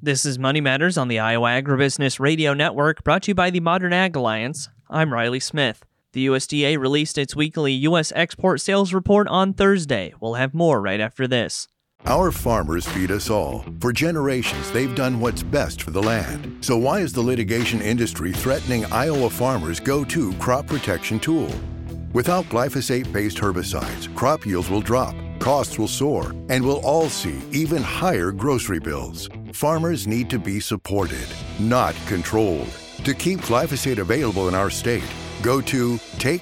This is Money Matters on the Iowa Agribusiness Radio Network, brought to you by the Modern Ag Alliance. I'm Riley Smith. The USDA released its weekly U.S. export sales report on Thursday. We'll have more right after this. Our farmers feed us all. For generations, they've done what's best for the land. So why is the litigation industry threatening Iowa farmers' go-to crop protection tool? Without glyphosate-based herbicides, crop yields will drop, costs will soar, and we'll all see even higher grocery bills. Farmers need to be supported, not controlled. To keep glyphosate available in our state, go to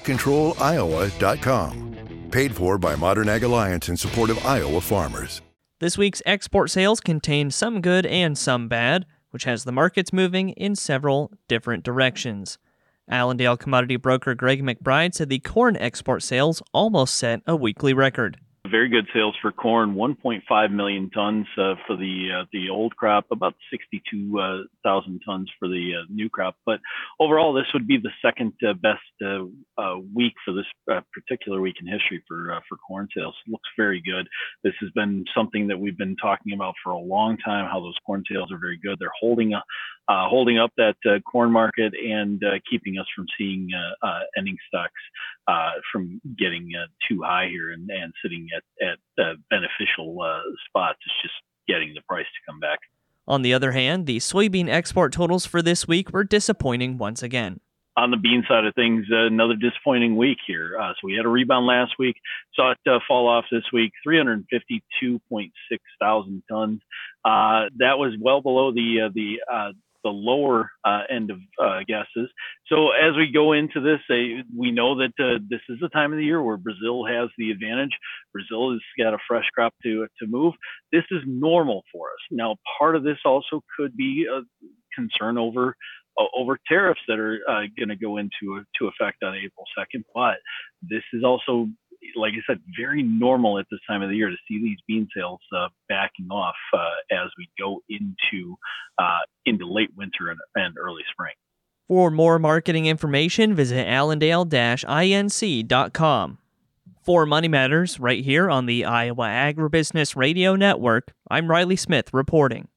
TakeControlIowa.com. Paid for by Modern Ag Alliance in support of Iowa farmers. This week's export sales contain some good and some bad, which has the markets moving in several different directions. Allendale commodity broker Greg McBride said the corn export sales almost set a weekly record. Very good sales for corn, 1.5 million tons for the old crop, about 62,000 tons for the new crop. But overall, this would be the second best week for this particular week in history for corn sales. Looks very good. This has been something that we've been talking about for a long time, how those corn sales are very good. They're holding up that corn market and keeping us from seeing ending stocks from getting too high here and sitting at beneficial spots. It's just getting the price to come back. On the other hand, the soybean export totals for this week were disappointing once again. On the bean side of things, another disappointing week here. So we had a rebound last week, saw it fall off this week, 352.6 thousand tons. That was well below the lower end of guesses. So as we go into this, we know that this is the time of the year where Brazil has the advantage. Brazil has got a fresh crop to move. This is normal for us. Now, part of this also could be a concern over tariffs that are going to go into effect on April 2nd. But this is also, like I said, very normal at this time of the year to see these bean sales backing off as we go into late winter and early spring. For more marketing information, visit allendale-inc.com. For Money Matters, right here on the Iowa Agribusiness Radio Network, I'm Riley Smith reporting.